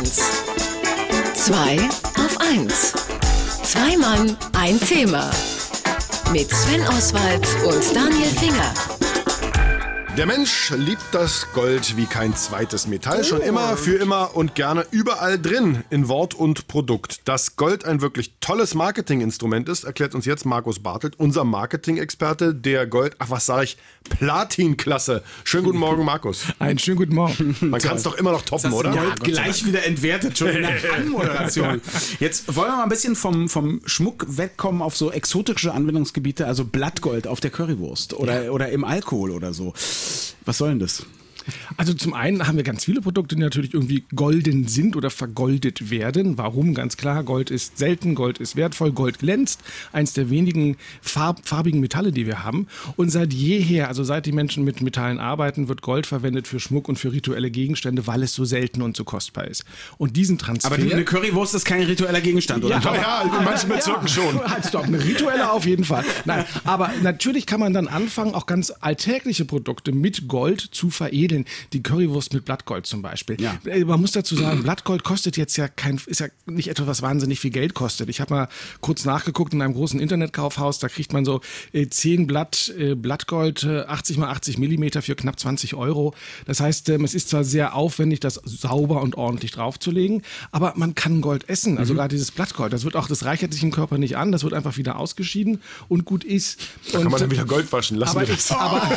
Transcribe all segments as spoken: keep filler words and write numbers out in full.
eins. Zwei auf eins. Zwei Mann, ein Thema. Mit Sven Oswald und Daniel Finger. Der Mensch liebt das Gold wie kein zweites Metall. Schon immer, für immer und gerne überall drin in Wort und Produkt. Dass Gold ein wirklich tolles Marketinginstrument ist, erklärt uns jetzt Markus Bartelt, unser Marketing-Experte der Gold, ach was sage ich, Platin-Klasse. Schönen guten Morgen, Markus. Einen schönen guten Morgen. Man kann es doch immer noch toppen, das oder? Gold Ja, gleich wieder entwertet, schon in der Anmoderation. Jetzt wollen wir mal ein bisschen vom, vom Schmuck wegkommen auf so exotische Anwendungsgebiete, also Blattgold auf der Currywurst oder, ja. oder im Alkohol oder so. Was soll denn das? Also zum einen haben wir ganz viele Produkte, die natürlich irgendwie golden sind oder vergoldet werden. Warum? Ganz klar, Gold ist selten, Gold ist wertvoll, Gold glänzt. Eins der wenigen farb, farbigen Metalle, die wir haben. Und seit jeher, also seit die Menschen mit Metallen arbeiten, wird Gold verwendet für Schmuck und für rituelle Gegenstände, weil es so selten und so kostbar ist. Und diesen Transfer... Aber eine Currywurst ist kein ritueller Gegenstand, oder? Ja, ja, in manchen Bezirken ja, schon. Halt, stopp, eine rituelle auf jeden Fall. Nein, aber natürlich kann man dann anfangen, auch ganz alltägliche Produkte mit Gold zu veredeln. Die Currywurst mit Blattgold zum Beispiel. Ja. Man muss dazu sagen, Blattgold kostet jetzt ja kein, ist ja nicht etwas, was wahnsinnig viel Geld kostet. Ich habe mal kurz nachgeguckt in einem großen Internetkaufhaus, da kriegt man so äh, zehn Blatt äh, Blattgold, äh, achtzig mal achtzig Millimeter für knapp zwanzig Euro. Das heißt, ähm, es ist zwar sehr aufwendig, das sauber und ordentlich draufzulegen, aber man kann Gold essen. Also mhm. gerade dieses Blattgold, das wird auch, das reichert sich im Körper nicht an, das wird einfach wieder ausgeschieden und gut ist. Da und, kann man dann wieder Gold waschen, lassen wir das. Aber,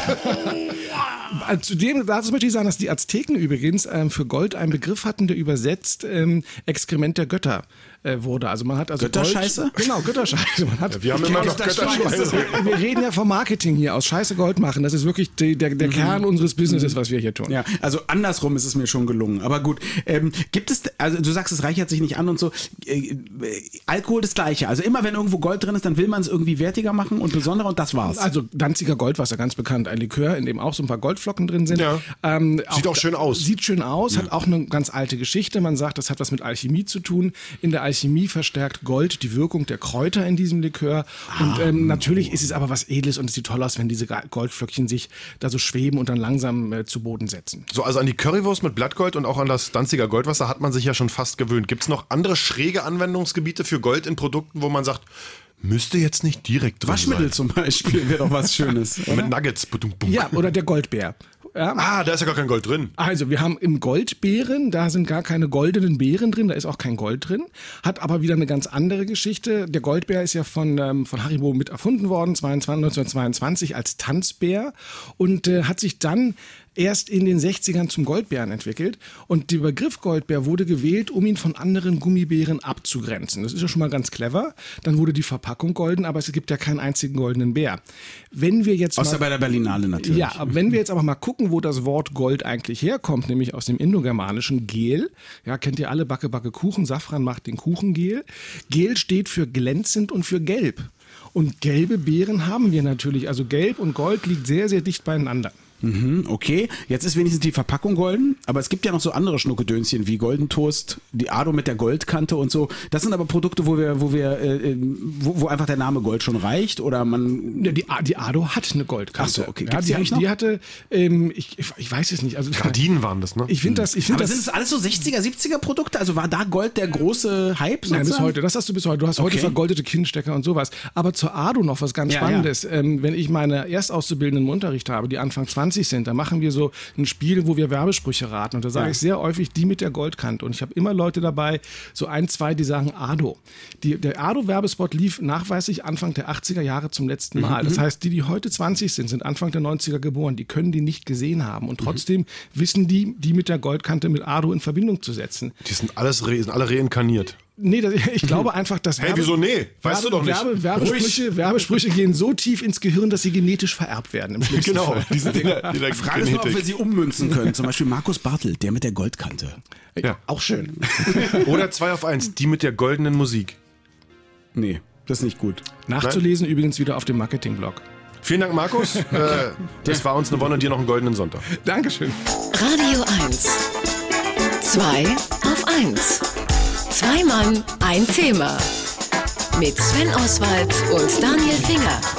aber zudem, dazu möchte ich sagen, dass die Azteken übrigens ähm, für Gold einen Begriff hatten, der übersetzt ähm, Exkrement der Götter äh, wurde. Also man hat also Götterscheiße? Gold, genau, Götterscheiße. Man hat, ja, wir haben immer noch Götterscheiße. Wir reden ja vom Marketing hier aus. Scheiße Gold machen. Das ist wirklich die, der, der mhm. Kern unseres Businesses, was wir hier tun. Ja, also andersrum ist es mir schon gelungen. Aber gut, ähm, gibt es, also du sagst, es reichert sich nicht an und so. Äh, äh, Alkohol das Gleiche. Also immer wenn irgendwo Gold drin ist, dann will man es irgendwie wertiger machen und besonderer und das war's. Also Danziger Goldwasser, ganz bekannt. Ein Likör, in dem auch so ein paar Goldflocken drin sind. Ja. Ähm, Sieht auch, auch schön aus. Sieht schön aus, ja. Hat auch eine ganz alte Geschichte. Man sagt, das hat was mit Alchemie zu tun. In der Alchemie verstärkt Gold die Wirkung der Kräuter in diesem Likör. Ah, und ähm, natürlich ist es aber was Edles und es sieht toll aus, wenn diese Goldflöckchen sich da so schweben und dann langsam äh, zu Boden setzen. So, also an die Currywurst mit Blattgold und auch an das Danziger Goldwasser hat man sich ja schon fast gewöhnt. Gibt es noch andere schräge Anwendungsgebiete für Gold in Produkten, wo man sagt, müsste jetzt nicht direkt drin Waschmittel sein? zum Beispiel wäre doch was Schönes. Mit Nuggets. Ja, oder der Goldbär. Ja. Ah, da ist ja gar kein Gold drin. Also wir haben im Goldbeeren, da sind gar keine goldenen Beeren drin, da ist auch kein Gold drin, hat aber wieder eine ganz andere Geschichte. Der Goldbär ist ja von, ähm, von Haribo mit erfunden worden, neunzehnhundertzweiundzwanzig als Tanzbär und äh, hat sich dann erst in den sechzigern zum Goldbären entwickelt. Und der Begriff Goldbär wurde gewählt, um ihn von anderen Gummibären abzugrenzen. Das ist ja schon mal ganz clever. Dann wurde die Verpackung golden, aber es gibt ja keinen einzigen goldenen Bär. Wenn wir jetzt Außer mal, bei der Berlinale natürlich. Ja, aber wenn wir jetzt aber mal gucken, wo das Wort Gold eigentlich herkommt, nämlich aus dem indogermanischen Gel. Ja, kennt ihr alle, Backe, Backe, Kuchen. Safran macht den Kuchengel. Gel steht für glänzend und für gelb. Und gelbe Beeren haben wir natürlich. Also Gelb und Gold liegt sehr, sehr dicht beieinander. Mhm, okay, jetzt ist wenigstens die Verpackung golden, aber es gibt ja noch so andere Schnuckedönschen wie Golden Toast, die Ado mit der Goldkante und so. Das sind aber Produkte, wo wir, wo wir, äh, wo, wo einfach der Name Gold schon reicht oder man. Ja, die, die Ado hat eine Goldkante. Ach so, okay. Ja, die, die, die hatte, ähm, ich, ich weiß es nicht. Also Gardinen waren das, ne? Ich finde das, ich finde aber das. Sind das alles so sechziger, siebziger Produkte? Also war da Gold der große Hype? Nein, bis heute. Das hast du bis heute. Du hast okay. heute vergoldete Kinnstecker und sowas. Aber zur Ado noch was ganz ja, Spannendes. Ja. Ähm, wenn ich meine Erstauszubildenden im Unterricht habe, die Anfang zwanzig sind, dann machen wir so ein Spiel, wo wir Werbesprüche raten. Und da sage ja. ich sehr häufig die mit der Goldkante. Und ich habe immer Leute dabei, so ein, zwei, die sagen Ado. Die, der Ado-Werbespot lief nachweislich Anfang der achtziger Jahre zum letzten Mal. Mhm. Das heißt, die, die heute zwanzig sind, sind Anfang der neunziger geboren. Die können die nicht gesehen haben. Und trotzdem mhm. wissen die, die mit der Goldkante mit Ado in Verbindung zu setzen. Die sind, alles re- sind alle reinkarniert. Nee, das, ich glaube einfach, dass Hey, wieso nee? Weißt Werbe, du doch nicht. Werbe, Werbesprüche, Werbesprüche gehen so tief ins Gehirn, dass sie genetisch vererbt werden. Im schlimmsten Genau, Fall. diese Dinge. Die Die Frage ist nur, ob wir sie ummünzen können. Zum Beispiel Markus Bartelt, der mit der Goldkante. Ja. Auch schön. Oder zwei auf eins, die mit der goldenen Musik. Nee, das ist nicht gut. Nachzulesen Nein? übrigens wieder auf dem Marketing-Blog. Vielen Dank, Markus. äh, das war uns eine Wonne, dir noch einen goldenen Sonntag. Dankeschön. Radio eins. Zwei auf eins. Zwei Mann, ein Thema. Mit Sven Oswald und Daniel Finger.